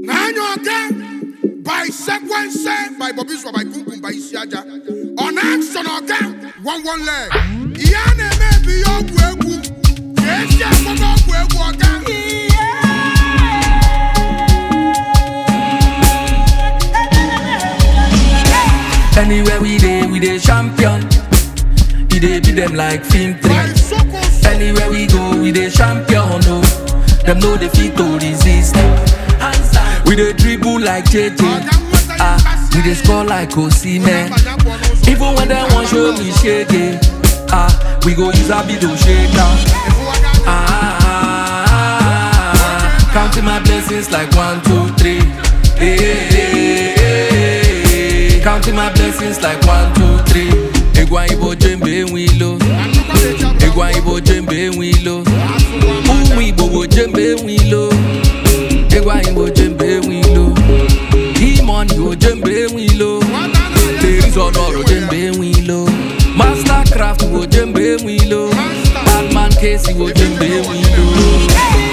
By sequence, by Bobby Swa, by Kumkum, by Siaja. On action, okay, one leg. Yane may be your wegu. Yes, anywhere we dey champion. We dey beat them like film 3. Anywhere we go, we dey champion. No, them no defeat to resist. We dey dribble like JJ. We dey score like Osimhen. Even when they want show me shake, we go use our beat to shake down. Counting my blessings like 1, 2, 3. Counting my blessings like 1, 2, 3. Egwa ibo jembe wilo. Egwa ibo jembe wilo. Uwi ibo jembe wilo. Egwa ibo jembe wilo. Demon ibo jembe wilo. There is honor jembe wilo. Mastercraft ibo jembe wilo. Batman case ibo jembe wilo.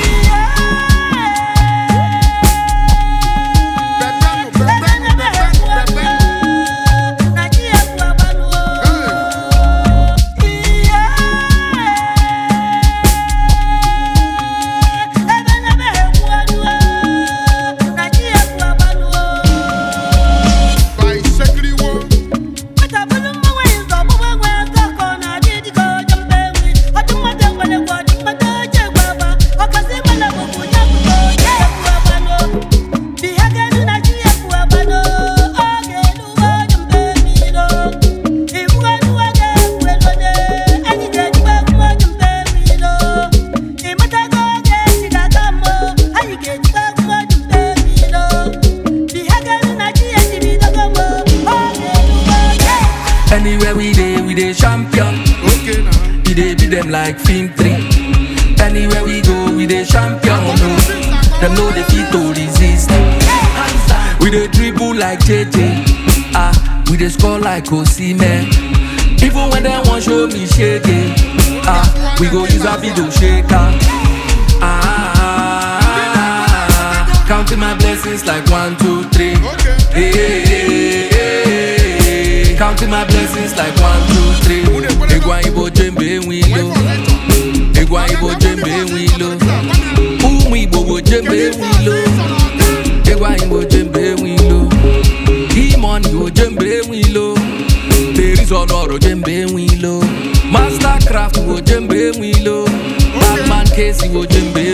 Anywhere we dey champion. Okay, now. We dey beat them like film 3. Anywhere we go, we dey champion. No, them no defeat to resist. We dey dribble like JJ. We dey score like Osimhen. Even when they want show me shake, we go use our beat to shake. Counting my blessings like 1, 2, 3. Counting my blessings like 1, 2, 3. Egwa ibo jembe wilo. Egwa ibo jembe wilo. Umi ibo jembe wilo. Egwa ibo jembe wilo. Demon ibo jembe wilo. There is honor jembe wilo. Mastercraft ibo jembe wilo. Batman case ibo jembe